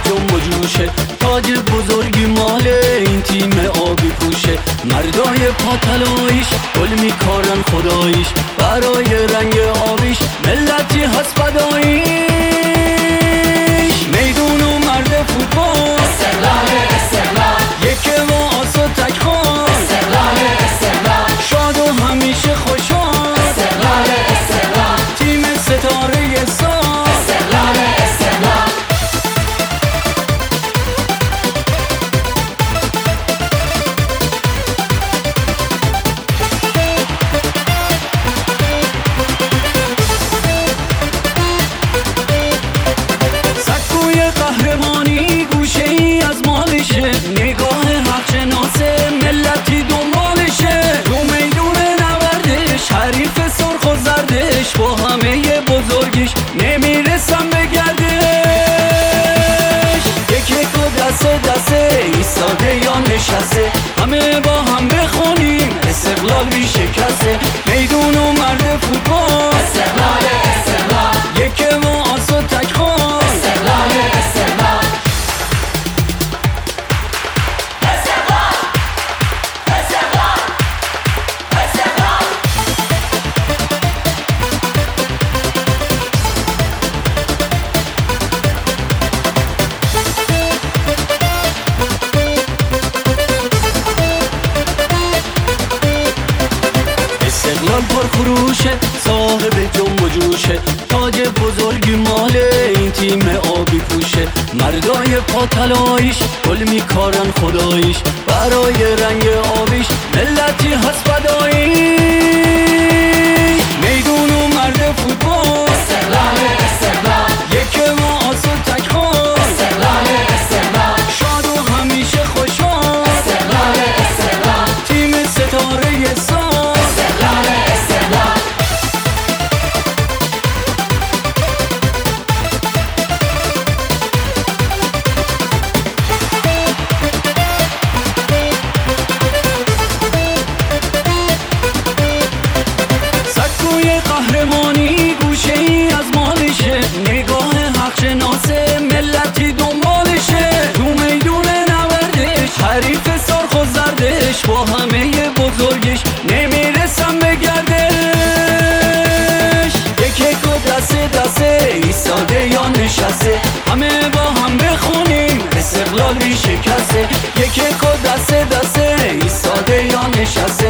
جنب و جوشه، تاج بزرگی مال این تیم آبی پوشه. مردای پاتلاییش گل میکارن خداییش، برای رنگ آبیش ملتی هست فداییش. میدون و مرد فوتبال استقلال استقلال، یکه با آس و تکخان استقلال استقلال، شاد و همیشه خوشحال. استقلال استقلال، تیم ستاره سال استقلال استقلال. سکوی قهرمانی گوشه ای از مالشه، نگاه حق شناسه ملتی دنبالشه. تو میدون نوردش حریف سرخ و زردش، با همه بزرگیش نمیرسم به گردش. یکی و دسته دسته ایستاده یا نشسته، همه با هم بخونیم استقلال بی شکسته. میدون و مرد فوتبال استقلال استقلال، یکی و آس و تکخان استقلال استقلال. استقلال استقلال استقلال. استقلال پر خروشه، صاحب جنب و جوشه، تاج بزرگی مال این تیم آبی پوشه. مردای پاتلاییش گل میکارن خداییش، برای رنگ آبیش ملتی هست فداییش. میدون و مرد فوتبال استقلال استقلال، یکه با آس و تکخان استقلال استقلال، شاد و همیشه خوشحال. استقلال استقلال، تیم ستاره سال استقلال استقلال. سکوی قهرمانی گوشه ای از مالشه، نگاه حق شناسه ملتی دنبالشه. تو میدون نوردش حریف سرخ و زردش، با همه بزرگش نمیرسم به گردش. یکی و دسته دسته ایستاده یا نشسته، همه با هم بخونیم استقلال بی شکسته. یکی و دسته دسته ایستاده یا نشسته،